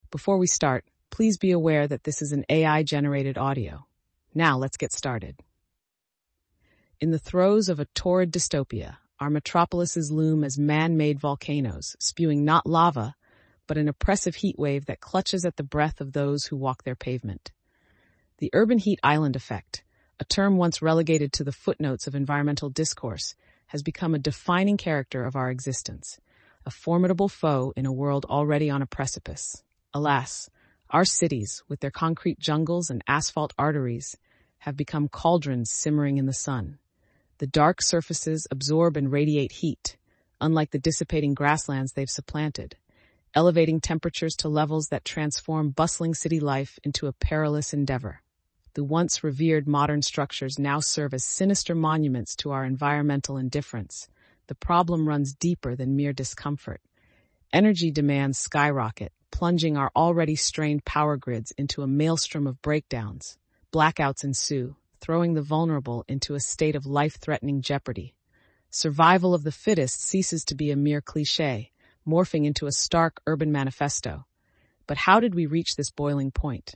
Before we start, please be aware that this is an AI-generated audio. Now let's get started. In the throes of a torrid dystopia, our metropolises loom as man-made volcanoes, spewing not lava, but an oppressive heat wave that clutches at the breath of those who walk their pavement. The urban heat island effect, a term once relegated to the footnotes of environmental discourse, has become a defining character of our existence, a formidable foe in a world already on a precipice. Alas, our cities, with their concrete jungles and asphalt arteries, have become cauldrons simmering in the sun. The dark surfaces absorb and radiate heat, unlike the dissipating grasslands they've supplanted, elevating temperatures to levels that transform bustling city life into a perilous endeavor. The once revered modern structures now serve as sinister monuments to our environmental indifference. The problem runs deeper than mere discomfort. Energy demands skyrocket, plunging our already strained power grids into a maelstrom of breakdowns. Blackouts ensue, throwing the vulnerable into a state of life-threatening jeopardy. Survival of the fittest ceases to be a mere cliché, morphing into a stark urban manifesto. But how did we reach this boiling point?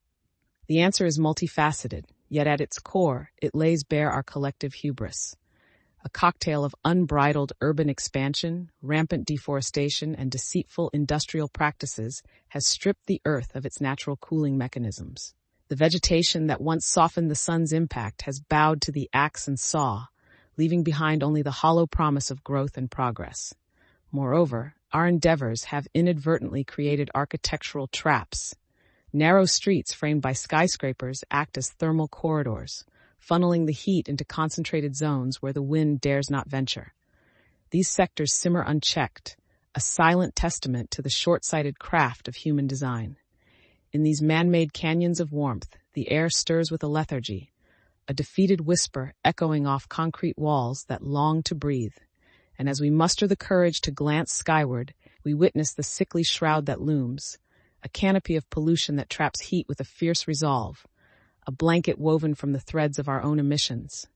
The answer is multifaceted, yet at its core, it lays bare our collective hubris. A cocktail of unbridled urban expansion, rampant deforestation, and deceitful industrial practices has stripped the earth of its natural cooling mechanisms. The vegetation that once softened the sun's impact has bowed to the axe and saw, leaving behind only the hollow promise of growth and progress. Moreover, our endeavors have inadvertently created architectural traps. Narrow streets framed by skyscrapers act as thermal corridors, funneling the heat into concentrated zones where the wind dares not venture. These sectors simmer unchecked, a silent testament to the short-sighted craft of human design. In these man-made canyons of warmth, the air stirs with a lethargy, a defeated whisper echoing off concrete walls that long to breathe. And as we muster the courage to glance skyward, we witness the sickly shroud that looms, a canopy of pollution that traps heat with a fierce resolve, a blanket woven from the threads of our own emissions.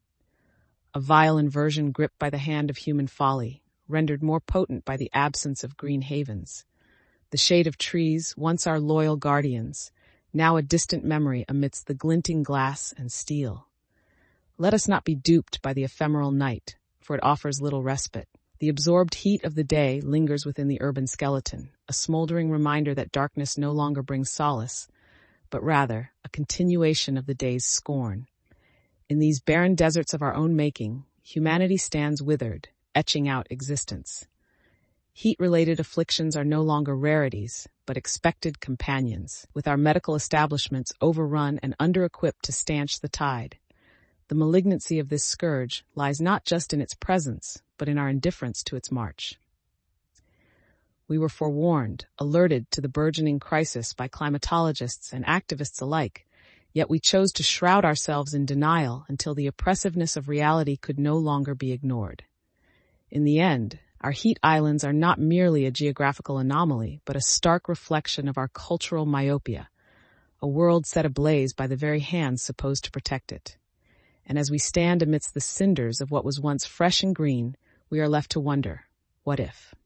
A vile inversion gripped by the hand of human folly, rendered more potent by the absence of green havens. The shade of trees, once our loyal guardians, now a distant memory amidst the glinting glass and steel. Let us not be duped by the ephemeral night, for it offers little respite. The absorbed heat of the day lingers within the urban skeleton, a smoldering reminder that darkness no longer brings solace, but rather a continuation of the day's scorn. In these barren deserts of our own making, humanity stands withered, etching out existence. Heat-related afflictions are no longer rarities, but expected companions, with our medical establishments overrun and under-equipped to stanch the tide. The malignancy of this scourge lies not just in its presence, but in our indifference to its march. We were forewarned, alerted to the burgeoning crisis by climatologists and activists alike, yet we chose to shroud ourselves in denial until the oppressiveness of reality could no longer be ignored. In the end, our heat islands are not merely a geographical anomaly, but a stark reflection of our cultural myopia, a world set ablaze by the very hands supposed to protect it. And as we stand amidst the cinders of what was once fresh and green, we are left to wonder, what if?